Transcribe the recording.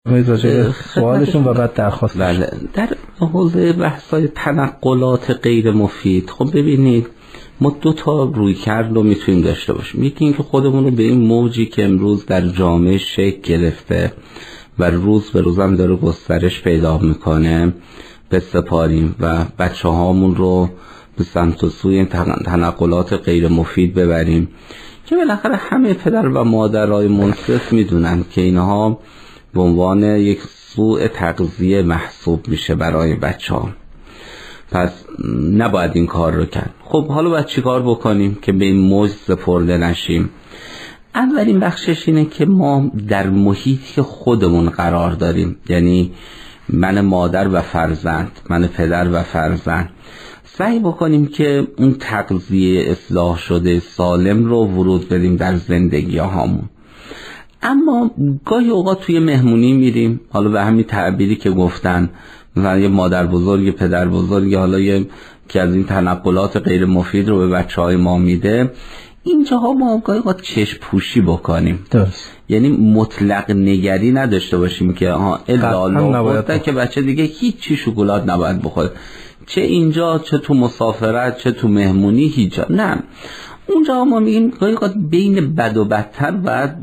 سوالشون و بعد درخواست. بله، در حوزه بحث‌های تنقلات غیر مفید، خب ببینید ما دو تا رویکرد رو میتونیم داشته باشیم. یکی این که خودمون رو به این موجی که امروز در جامعه شکل گرفته و روز به روز هم داره گسترش پیدا میکنه بسپاریم و بچه هامون رو به سمت و سوی تنقلات غیر مفید ببریم که بالاخره همه پدر و مادرای منصف میدونن که اینها به عنوان یک سوء تغذیه محسوب میشه برای بچه ها. پس نباید این کار رو کرد. خب حالا باید چی کار بکنیم که به این موج سپرده نشیم؟ اولین بخشش اینه که ما در محیطی که خودمون قرار داریم، یعنی من مادر و فرزند، من پدر و فرزند، سعی بکنیم که اون تغذیه اصلاح شده سالم رو ورود بدیم در زندگی هامون. اما گاهی اوقات توی مهمونی میریم، حالا به همین تعبیری که گفتن و یه مادر بزرگ پدر بزرگ حالا یه که از این تنقلات غیر مفید رو به بچه‌های ما میده، اینجاها ما گاهی اوقات چشم پوشی بکنیم. درست. یعنی مطلق نگری نداشته باشیم که الا گفته که بچه دیگه هیچی شکلات نباید بخوره، چه اینجا چه تو مسافرت چه تو مهمونی هیچ. نه، اونجا ما میگیم گاهی اوقات بین بد و بدتر باید